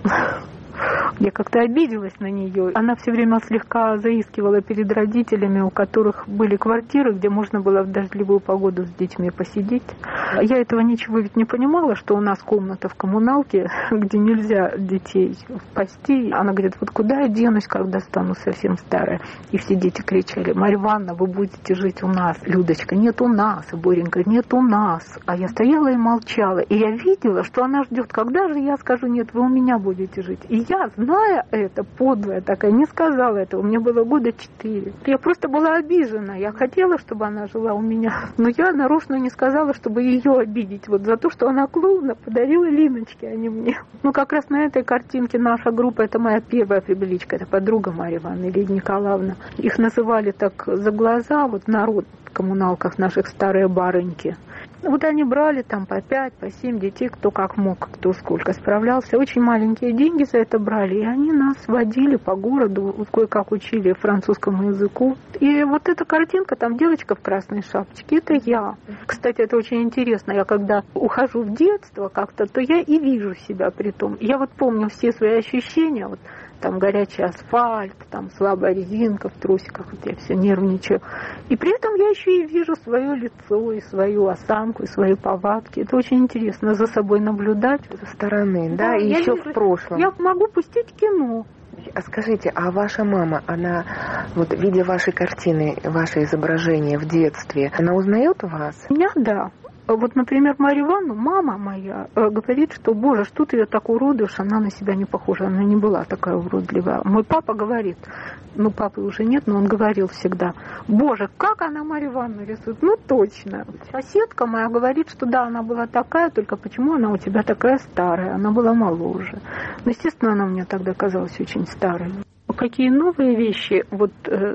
Speaker 2: Я как-то обиделась на нее. Она все время слегка заискивала перед родителями, у которых были квартиры, где можно было в дождливую погоду с детьми посидеть. Я этого ничего ведь не понимала, что у нас комната в коммуналке, где нельзя детей спасти. Она говорит, вот куда я денусь, когда стану совсем старая? И все дети кричали, Марья Ивановна, вы будете жить у нас. Людочка, нет у нас. И Боренька, нет у нас. А я стояла и молчала. И я видела, что она ждет, когда же я скажу, нет, вы у меня будете жить. И я, зная это, подлая такая, не сказала этого. Мне было года 4. Я просто была обижена. Я хотела, чтобы она жила у меня. Но я нарочно не сказала, чтобы ее обидеть. Вот за то, что она клоуна подарила Линочке, а не мне. Ну, как раз на этой картинке наша группа, это моя первая фрибеличка. Это подруга Марьи Ивановны, Лидия Николаевна. Их называли так за глаза, вот народ в коммуналках наших, старые барыньки. Вот они брали там по 5, по 7 детей, кто как мог, кто сколько справлялся. Очень маленькие деньги за это брали, и они нас водили по городу, кое-как учили французскому языку. И вот эта картинка, там девочка в красной шапочке, это я. Кстати, это очень интересно. Я когда ухожу в детство как-то, то я и вижу себя при том. Я вот помню все свои ощущения, вот там горячий асфальт, там слабая резинка в трусиках, вот я все нервничаю. И при этом я еще и вижу свое лицо, и свою осанку, и свои повадки. Это очень интересно, за собой наблюдать.
Speaker 4: Со стороны, да, и еще в прошлом.
Speaker 2: Я могу пустить кино.
Speaker 4: А скажите, а ваша мама, она, вот видя ваши картины, ваши изображения в детстве, она узнает вас?
Speaker 2: Меня, да. Вот, например, Марья Ивановна, мама моя, говорит, что, боже, что ты ее так уродуешь, она на себя не похожа, она не была такая уродливая. Мой папа говорит, ну, папы уже нет, но он говорил всегда, боже, как она Марью Ивановну рисует, ну, точно. Соседка моя говорит, что да, она была такая, только почему она у тебя такая старая, она была моложе. Ну, естественно, она мне тогда казалась очень старой. Какие новые вещи вот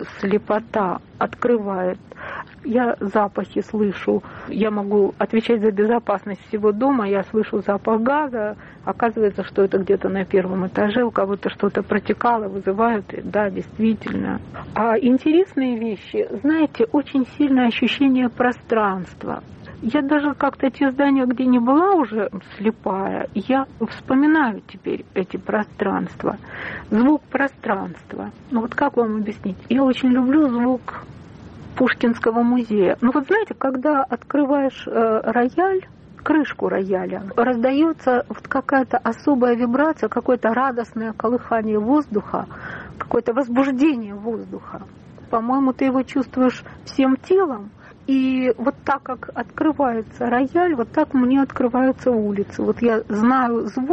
Speaker 2: слепота открывает. Я запахи слышу, я могу отвечать за безопасность всего дома, я слышу запах газа, оказывается, что это где-то на первом этаже, у кого-то что-то протекало, вызывают, да, действительно. А интересные вещи, знаете, очень сильное ощущение пространства. Я даже как-то те здания, где не была уже слепая, я вспоминаю теперь эти пространства. Звук пространства. Ну вот как вам объяснить? Я очень люблю звук Пушкинского музея. Ну вот знаете, когда открываешь рояль, крышку рояля, раздается вот какая-то особая вибрация, какое-то радостное колыхание воздуха, какое-то возбуждение воздуха. По-моему, ты его чувствуешь всем телом. И вот так как открывается рояль, вот так мне открываются улицы. Вот я знаю звук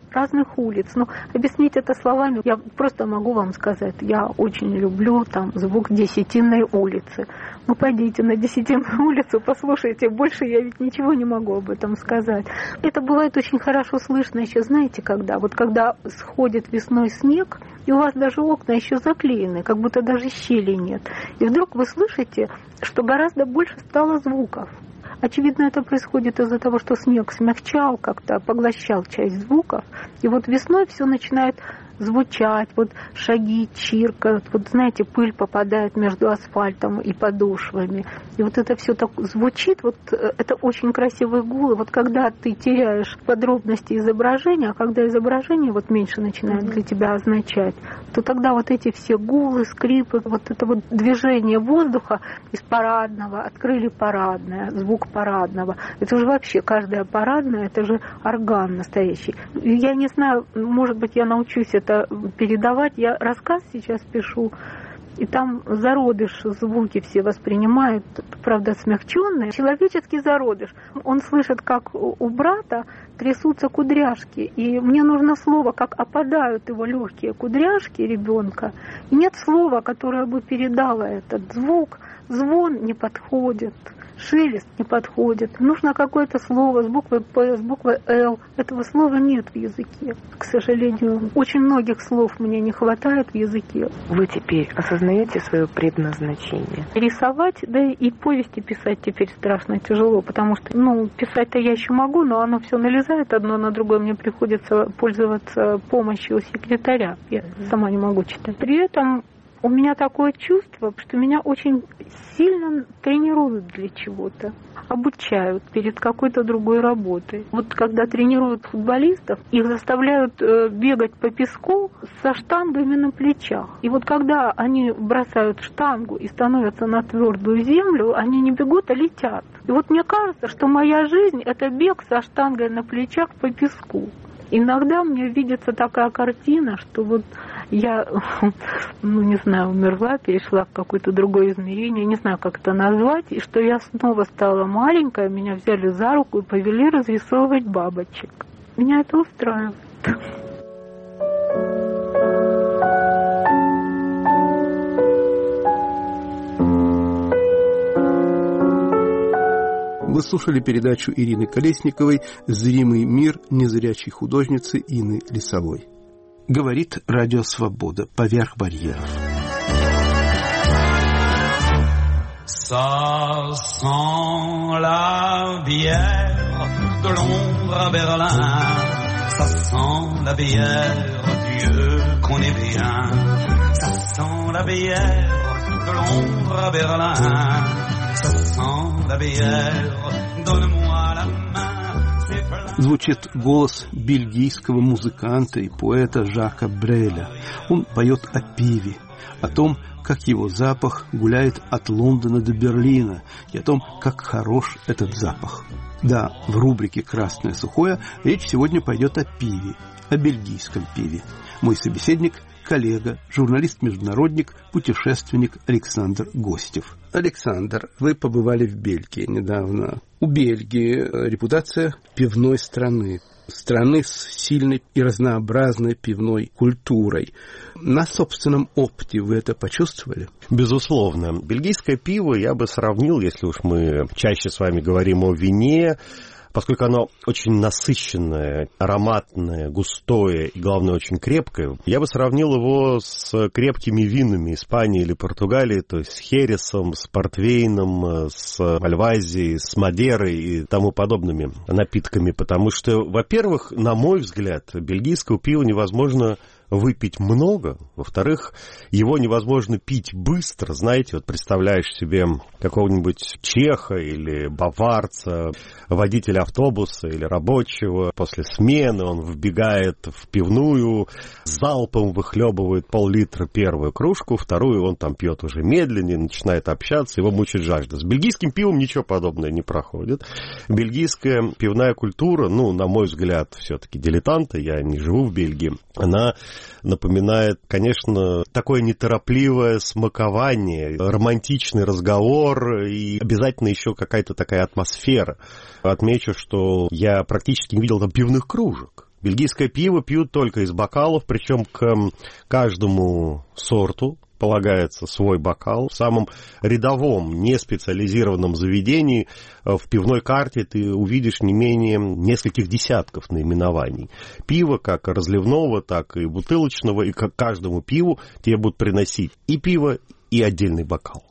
Speaker 2: разных улиц. Ну, объяснить это словами, я просто могу вам сказать, я очень люблю там звук Десятинной улицы. Ну, пойдите на Десятинную улицу, послушайте, больше я ведь ничего не могу об этом сказать. Это бывает очень хорошо слышно еще, знаете, когда? Вот когда сходит весной снег, и у вас даже окна еще заклеены, как будто даже щели нет. И вдруг вы слышите, что гораздо больше стало звуков. Очевидно, это происходит из-за того, что снег смягчал, как-то поглощал часть звуков. И вот весной все начинает звучать, вот шаги чиркают, вот знаете, пыль попадает между асфальтом и подошвами. И вот это все так звучит, вот это очень красивый гул. И вот когда ты теряешь подробности изображения, а когда изображение вот меньше начинает для тебя означать, то тогда вот эти все гулы, скрипы, вот это вот движение воздуха из парадного, открыли парадное, звук парадного. Это же вообще каждая парадная, это же орган настоящий. Я не знаю, может быть, я научусь это передавать. Я рассказ сейчас пишу, и там зародыш, звуки все воспринимают, правда, смягченные. Человеческий зародыш. Он слышит, как у брата трясутся кудряшки, и мне нужно слово, как опадают его легкие кудряшки ребенка. И нет слова, которое бы передало этот звук. Звон не подходит, шелест не подходит. Нужно какое-то слово с буквой «П», с буквой «Л». Этого слова нет в языке, к сожалению. Очень многих слов мне не хватает в языке.
Speaker 4: Вы теперь осознаете свое предназначение?
Speaker 2: Рисовать, да и повести писать теперь страшно тяжело, потому что, писать-то я еще могу, но оно все налезает одно на другое. Мне приходится пользоваться помощью секретаря. Я сама не могу читать. При этом у меня такое чувство, что меня очень сильно тренируют для чего-то, обучают перед какой-то другой работой. Вот когда тренируют футболистов, их заставляют бегать по песку со штангами на плечах. И вот когда они бросают штангу и становятся на твердую землю, они не бегут, а летят. И вот мне кажется, что моя жизнь – это бег со штангой на плечах по песку. Иногда мне видится такая картина, что вот я, не знаю, умерла, перешла в какое-то другое измерение, не знаю, как это назвать, и что я снова стала маленькая, меня взяли за руку и повели разрисовывать бабочек. Меня это устраивает.
Speaker 1: Вы слушали передачу Ирины Колесниковой «Зримый мир» незрячей художницы Инны Лисовой. Говорит Радио Свобода поверх барьеров.
Speaker 5: Ça sent la bière de Londres à Berlin. Ça sent la bière, Dieu qu'on est bien. Ça sent la bière de Londres à Berlin. Ça sent la bière, donne-moi la main.
Speaker 1: Звучит голос бельгийского музыканта и поэта Жака Бреля. Он поет о пиве, о том, как его запах гуляет от Лондона до Берлина, и о том, как хорош этот запах. Да, в рубрике «Красное сухое» речь сегодня пойдет о пиве, о бельгийском пиве. Мой собеседник – коллега, журналист-международник, путешественник Александр Гостев. Александр, вы побывали в Бельгии недавно. У Бельгии репутация пивной страны. Страны с сильной и разнообразной пивной культурой. На собственном опыте вы это почувствовали?
Speaker 6: Безусловно. Бельгийское пиво я бы сравнил, если уж мы чаще с вами говорим о вине, поскольку оно очень насыщенное, ароматное, густое и, главное, очень крепкое, я бы сравнил его с крепкими винами Испании или Португалии, то есть с хересом, с портвейном, с мальвазией, с мадерой и тому подобными напитками, потому что, во-первых, на мой взгляд, бельгийского пива невозможно выпить много, во-вторых, его невозможно пить быстро, знаете, вот представляешь себе какого-нибудь чеха или баварца, водителя автобуса или рабочего, после смены он вбегает в пивную, залпом выхлебывает пол-литра первую кружку, вторую он там пьет уже медленнее, начинает общаться, его мучает жажда. С бельгийским пивом ничего подобного не проходит. Бельгийская пивная культура, на мой взгляд, все-таки дилетанты, я не живу в Бельгии, она напоминает, конечно, такое неторопливое смакование, романтичный разговор и обязательно еще какая-то такая атмосфера. Отмечу, что я практически не видел там пивных кружек. Бельгийское пиво пьют только из бокалов, причем к каждому сорту полагается свой бокал. В самом рядовом, не специализированном заведении в пивной карте ты увидишь не менее нескольких десятков наименований. Пива как разливного, так и бутылочного, и к каждому пиву тебе будут приносить и пиво, и отдельный бокал.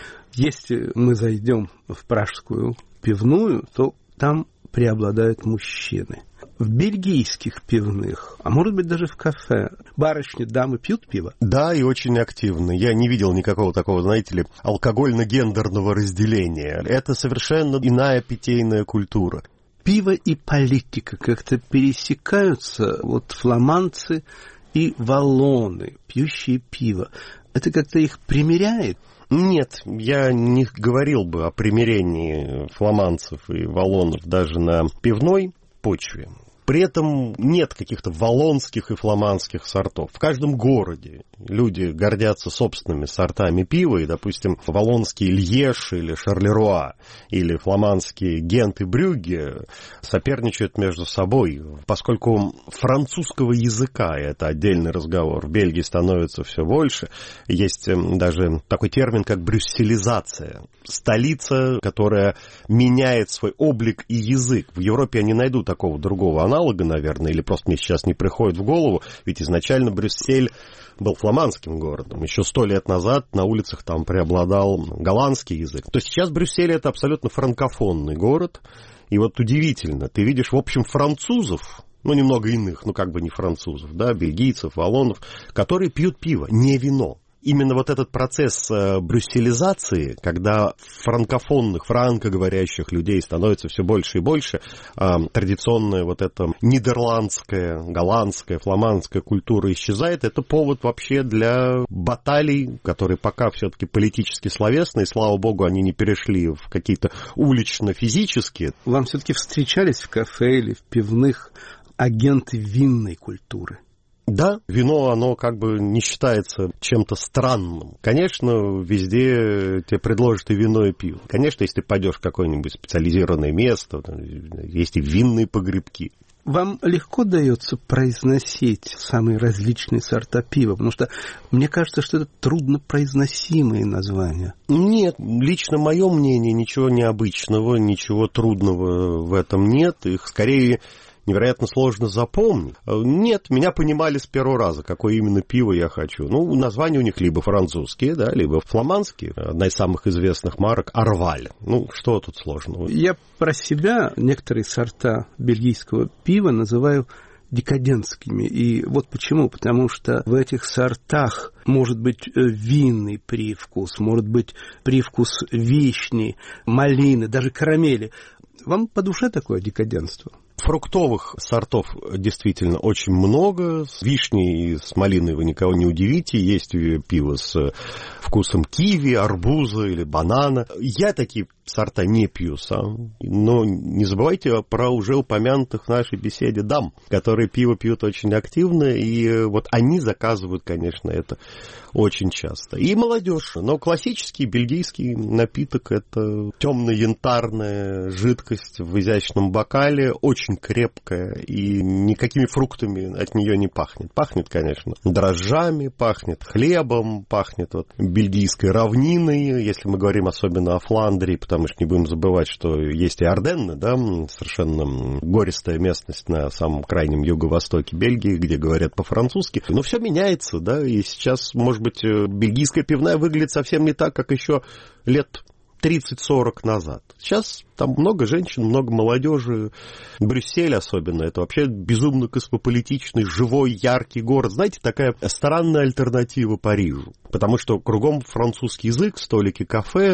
Speaker 1: Если мы зайдем в пражскую пивную, то там преобладают мужчины. В бельгийских пивных, а может быть даже в кафе, барышни, дамы пьют пиво?
Speaker 6: Да, и очень активно. Я не видел никакого такого, знаете ли, алкогольно-гендерного разделения. Это совершенно иная питейная культура.
Speaker 1: Пиво и политика как-то пересекаются. Вот фламандцы и валлоны, пьющие пиво. Это как-то их примиряет?
Speaker 6: Нет, я не говорил бы о примирении фламандцев и валлонов даже на пивной почве. При этом нет каких-то валлонских и фламандских сортов. В каждом городе люди гордятся собственными сортами пива, и, допустим, валлонский Льеж или Шарлеруа, или фламандские Гент и Брюгге соперничают между собой, поскольку французского языка, и это отдельный разговор, в Бельгии становится все больше. Есть даже такой термин, как брюсселизация. Столица, которая меняет свой облик и язык. В Европе я не найду такого другого аналога, наверное, или просто мне сейчас не приходит в голову, ведь изначально Брюссель был фламандским городом. Еще 100 лет назад на улицах там преобладал голландский язык. То сейчас Брюссель — это абсолютно франкофонный город. И вот удивительно, ты видишь, в общем, французов, ну, немного иных, ну, как бы не французов, да, бельгийцев, валлонов, которые пьют пиво, не вино. Именно вот этот процесс брюсселизации, когда франкофонных, франкоговорящих людей становится все больше и больше, традиционная вот эта нидерландская, голландская, фламандская культура исчезает, это повод вообще для баталий, которые пока все-таки политически словесные, слава богу, они не перешли в какие-то улично-физические.
Speaker 1: Вам все-таки встречались в кафе или в пивных агенты винной культуры?
Speaker 6: Да, вино, оно как бы не считается чем-то странным. Конечно, везде тебе предложат и вино, и пиво. Конечно, если ты пойдешь в какое-нибудь специализированное место, есть и винные погребки.
Speaker 1: Вам легко дается произносить самые различные сорта пива? Потому что мне кажется, что это труднопроизносимые названия.
Speaker 6: Нет, лично мое мнение, ничего необычного, ничего трудного в этом нет. Их скорее невероятно сложно запомнить. Нет, меня понимали с первого раза, какое именно пиво я хочу. Ну, названия у них либо французские, да, либо фламандские. Одна из самых известных марок — Арваль. Ну, что тут сложного?
Speaker 1: Я про себя некоторые сорта бельгийского пива называю декадентскими. И вот почему. Потому что в этих сортах может быть винный привкус, может быть привкус вишни, малины, даже карамели. Вам по душе такое декадентство?
Speaker 6: Фруктовых сортов действительно очень много. С вишней и с малиной вы никого не удивите. Есть пиво с вкусом киви, арбуза или банана. Я такие сорта не пью сам. Но не забывайте про уже упомянутых в нашей беседе дам, которые пиво пьют очень активно. И вот они заказывают, конечно, это очень часто. И молодежь. Но классический бельгийский напиток — это темно-янтарная жидкость в изящном бокале, очень крепкая, и никакими фруктами от нее не пахнет. Пахнет, конечно, дрожжами, пахнет хлебом, пахнет вот бельгийской равниной, если мы говорим особенно о Фландрии, потому что не будем забывать, что есть и Арденны, да, совершенно гористая местность на самом крайнем юго-востоке Бельгии, где говорят по-французски. Но все меняется, да, и сейчас, может быть, бельгийская пивная выглядит совсем не так, как еще лет 30-40 назад. Сейчас там много женщин, много молодежи. Брюссель особенно. Это вообще безумно космополитичный, живой, яркий город. Знаете, такая странная альтернатива Парижу. Потому что кругом французский язык, столики кафе.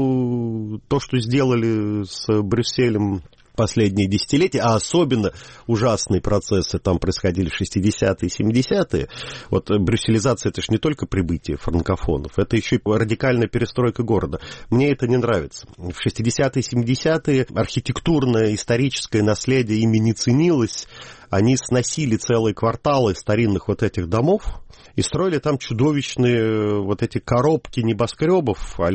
Speaker 6: Но то, что сделали с Брюсселем последние десятилетия, а особенно ужасные процессы там происходили в 60-е и 70-е. Вот брюсселизация — это же не только прибытие франкофонов, это еще и радикальная перестройка города. Мне это не нравится. В 60-е и 70-е архитектурное, историческое наследие ими не ценилось. Они сносили целые кварталы старинных вот этих домов и строили там чудовищные вот эти коробки небоскребов а-ля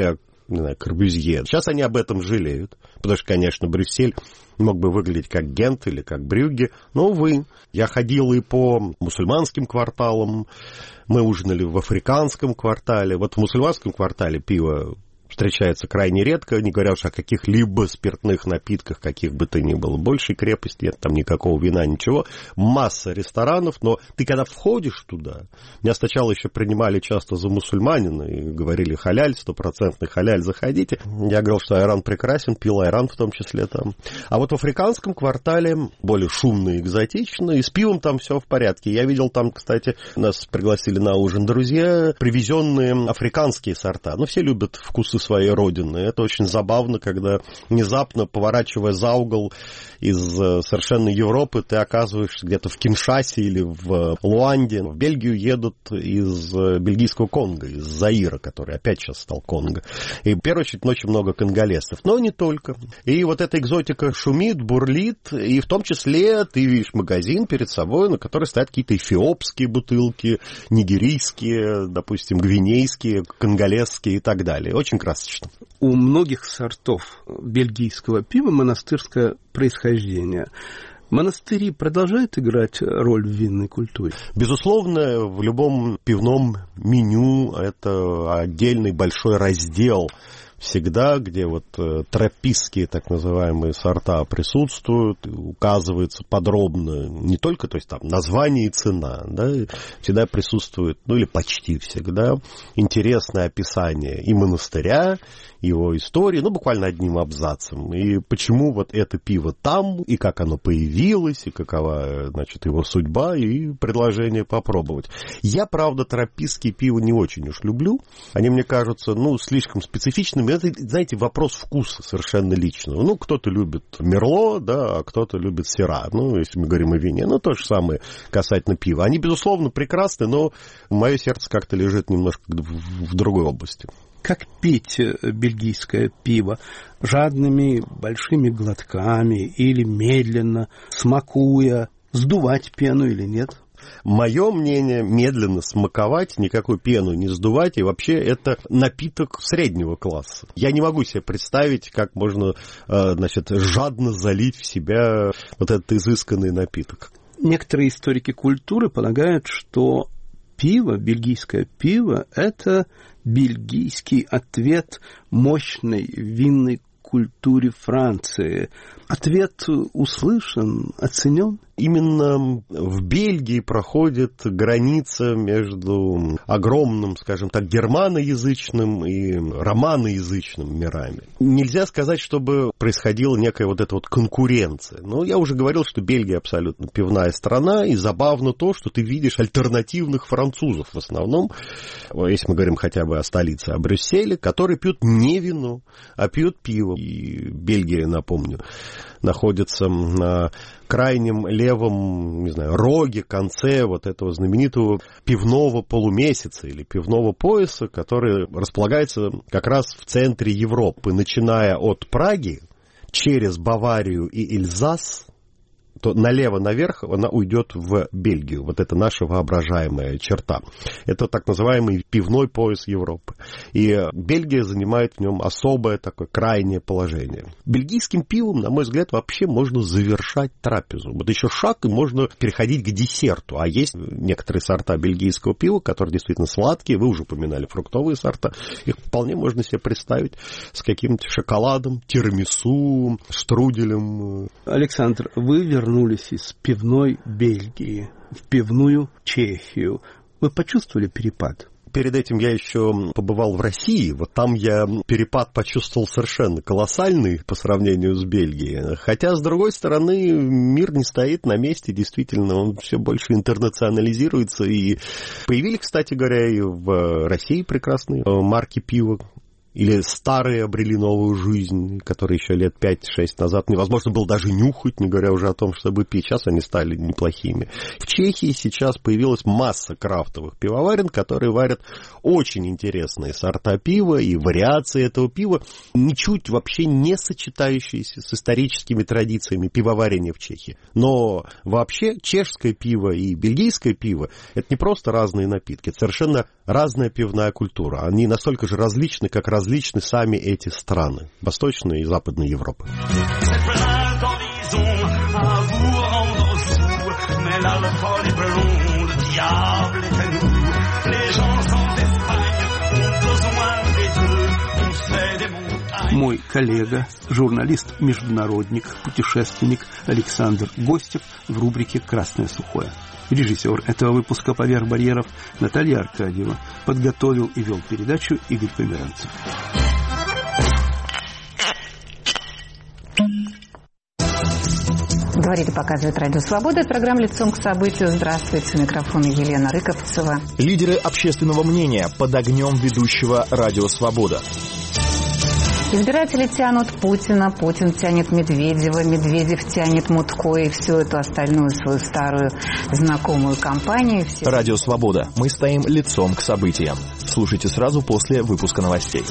Speaker 6: не знаю, Корбюзье. Сейчас они об этом жалеют, потому что, конечно, Брюссель мог бы выглядеть как Гент или как Брюгге, но, увы, я ходил и по мусульманским кварталам, мы ужинали в африканском квартале. Вот в мусульманском квартале пиво встречается крайне редко, не говоря уж о каких-либо спиртных напитках, каких бы то ни было. Большей крепости нет, там никакого вина, ничего. Масса ресторанов, но ты когда входишь туда, меня сначала еще принимали часто за мусульманина и говорили: халяль, 100% халяль, заходите. Я говорил, что айран прекрасен, пил айран в том числе там. А вот в африканском квартале более шумно и экзотично, и с пивом там все в порядке. Я видел там, кстати, нас пригласили на ужин друзья, привезенные африканские сорта. Ну, все любят вкусы своей родины. Это очень забавно, когда внезапно, поворачивая за угол из совершенно Европы, ты оказываешься где-то в Киншасе или в Луанде. В Бельгию едут из бельгийского Конго, из Заира, который опять сейчас стал Конго. И, в первую очередь, очень много конголезцев. Но не только. И вот эта экзотика шумит, бурлит, и в том числе ты видишь магазин перед собой, на который стоят какие-то эфиопские бутылки, нигерийские, допустим, гвинейские, конголезские и так далее. Очень красиво.
Speaker 1: У многих сортов бельгийского пива монастырское происхождение. Монастыри продолжают играть роль в винной культуре?
Speaker 6: Безусловно, в любом пивном меню это отдельный большой раздел всегда, где вот тропистские так называемые сорта присутствуют, указывается подробно не только, то есть там название и цена, да, всегда присутствует, ну или почти всегда, интересное описание и монастыря, его истории, ну, буквально одним абзацем. И почему вот это пиво там, и как оно появилось, и какова, значит, его судьба, и предложение попробовать. Я, правда, тропистские пиво не очень уж люблю. Они мне кажутся, ну, слишком специфичными. Это, знаете, вопрос вкуса совершенно личного. Ну, кто-то любит Мерло, да, а кто-то любит Сира. Ну, если мы говорим о вине. Ну, то же самое касательно пива. Они, безусловно, прекрасны, но мое сердце как-то лежит немножко в другой области.
Speaker 1: Как пить бельгийское пиво? Жадными большими глотками или медленно, смакуя, сдувать пену или нет?
Speaker 6: Мое мнение, медленно смаковать, никакую пену не сдувать, и вообще это напиток среднего класса. Я не могу себе представить, как можно, значит, жадно залить в себя вот этот изысканный напиток.
Speaker 1: Некоторые историки культуры полагают, что пиво, бельгийское пиво, это бельгийский ответ мощной винной культуре Франции. Ответ услышан, оценен?
Speaker 6: Именно в Бельгии проходит граница между огромным, скажем так, германоязычным и романоязычным мирами. Нельзя сказать, чтобы происходила некая вот эта вот конкуренция. Но я уже говорил, что Бельгия абсолютно пивная страна, и забавно то, что ты видишь альтернативных французов в основном, если мы говорим хотя бы о столице, о Брюсселе, которые пьют не вино, а пьют пиво. И Бельгия, напомню, находится на крайнем левом, не знаю, роге, конце вот этого знаменитого пивного полумесяца или пивного пояса, который располагается как раз в центре Европы, начиная от Праги, через Баварию и Эльзас, то налево наверх она уйдет в Бельгию. Вот это наша воображаемая черта. Это так называемый пивной пояс Европы. И Бельгия занимает в нем особое такое крайнее положение. Бельгийским пивом, на мой взгляд, вообще можно завершать трапезу. Вот еще шаг, и можно переходить к десерту. А есть некоторые сорта бельгийского пива, которые действительно сладкие. Вы уже упоминали фруктовые сорта. Их вполне можно себе представить с каким-то шоколадом, тирамису, штруделем.
Speaker 1: Александр, вы вернулись из пивной Бельгии в пивную Чехию. Вы почувствовали перепад?
Speaker 6: Перед этим я еще побывал в России. Вот там я перепад почувствовал совершенно колоссальный по сравнению с Бельгией. Хотя, с другой стороны, мир не стоит на месте. Действительно, он все больше интернационализируется. И появились, кстати говоря, и в России прекрасные марки пива. Или старые обрели новую жизнь, которые еще лет 5-6 назад невозможно было даже нюхать, не говоря уже о том, чтобы пить. Сейчас они стали неплохими. В Чехии сейчас появилась масса крафтовых пивоварен, которые варят очень интересные сорта пива и вариации этого пива, ничуть вообще не сочетающиеся с историческими традициями пивоварения в Чехии. Но вообще чешское пиво и бельгийское пиво – это не просто разные напитки, это совершенно разная пивная культура. Они настолько же различны, как различны безразличны сами эти страны, Восточной и Западной Европы.
Speaker 1: Мой коллега, журналист-международник, путешественник Александр Гостев в рубрике «Красное сухое». Режиссер этого выпуска «Поверх барьеров» Наталья Аркадьева. Подготовил и вел передачу Игорь Померанцев.
Speaker 7: Говорит и показывает Радио Свобода. Это программа «Лицом к событию». Здравствуйте. У микрофона Елена Рыковцева.
Speaker 8: Лидеры общественного мнения под огнем ведущего Радио Свобода.
Speaker 7: Избиратели тянут Путина, Путин тянет Медведева, Медведев тянет Мутко и всю эту остальную свою старую знакомую компанию.
Speaker 8: Радио Свобода. Мы стоим лицом к событиям. Слушайте сразу после выпуска новостей.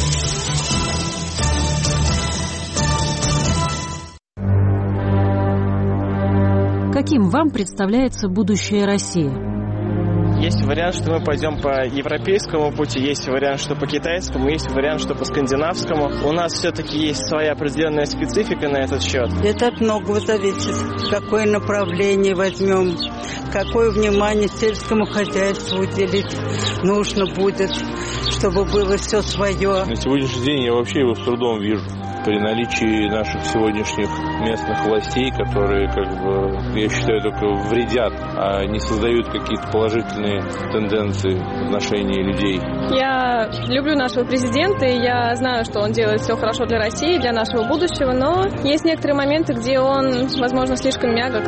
Speaker 9: Каким вам представляется будущее России?
Speaker 10: Есть вариант, что мы пойдем по европейскому пути, есть вариант, что по китайскому, есть вариант, что по скандинавскому. У нас все-таки есть своя определенная специфика на этот счет.
Speaker 11: Это от многого зависит. Какое направление возьмем, какое внимание сельскому хозяйству уделить нужно будет, чтобы было все свое.
Speaker 12: На сегодняшний день я вообще его с трудом вижу. При наличии наших сегодняшних местных властей, которые, я считаю, только вредят, а не создают какие-то положительные тенденции в отношении людей.
Speaker 13: Я люблю нашего президента, и я знаю, что он делает все хорошо для России, для нашего будущего, но есть некоторые моменты, где он, возможно, слишком мягок.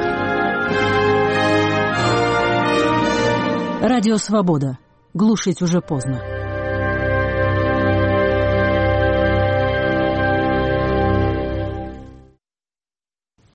Speaker 9: Радио Свобода. Глушить уже поздно.